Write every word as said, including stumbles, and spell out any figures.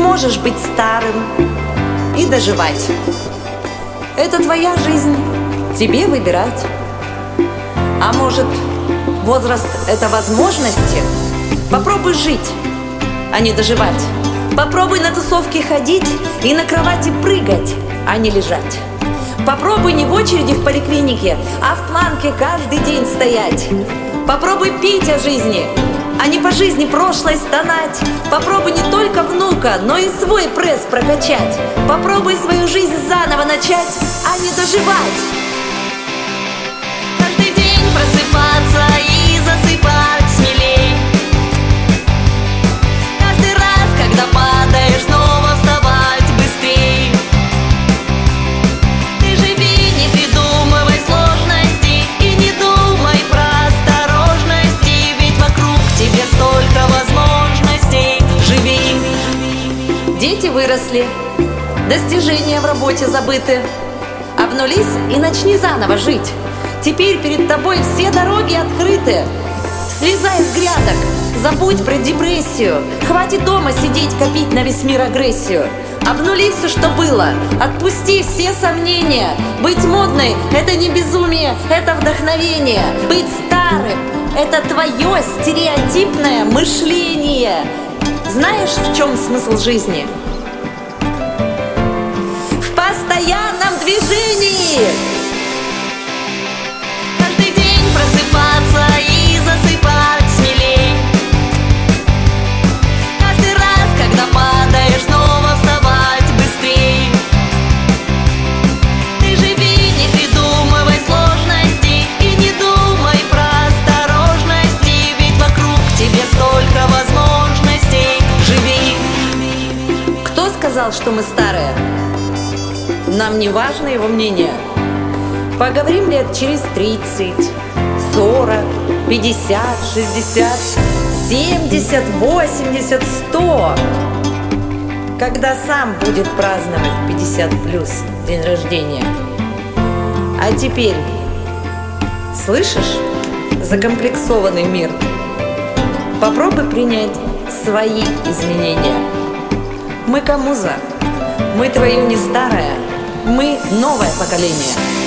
можешь быть старым и доживать. Это твоя жизнь, тебе выбирать. А может, возраст — это возможности? Попробуй жить, а не доживать. Попробуй на тусовки ходить и на кровати прыгать, а не лежать. Попробуй не в очереди в поликлинике, а в планке каждый день стоять. Попробуй пить о жизни, а не по жизни прошлой стонать. Попробуй не только внука, но и свой пресс прокачать. Попробуй свою жизнь заново начать, а не доживать. Каждый день просыпаться и засыпать смелей. Каждый раз, когда падаешь, снова вставать быстрей. Ты живи, не придумывай сложностей и не думай про осторожности, ведь вокруг тебе столько возможностей. Живи. Дети выросли, достижения в работе забыты. Обнулись и начни заново жить. Теперь перед тобой все дороги открыты. Слезай с грядок, забудь про депрессию. Хватит дома сидеть, копить на весь мир агрессию. Обнули все, что было, отпусти все сомнения. Быть модной — это не безумие, это вдохновение. Быть старым — это твое стереотипное мышление. Знаешь, в чем смысл жизни? В постоянном движении. Каждый день просыпаться и засыпать смелей. Каждый раз, когда падаешь, снова вставать быстрей. Ты живи, не придумывай сложностей и не думай про осторожности, ведь вокруг тебе столько возможностей. Живи. Кто сказал, что мы старые? Нам не важно его мнение. Поговорим лет через тридцать, сорок, пятьдесят, шестьдесят, семьдесят, восемьдесят, сто. Когда сам будет праздновать пятьдесят плюс день рождения. А теперь, слышишь, закомплексованный мир? Попробуй принять свои изменения. Мы Камуза, мы твое не старое, мы новое поколение.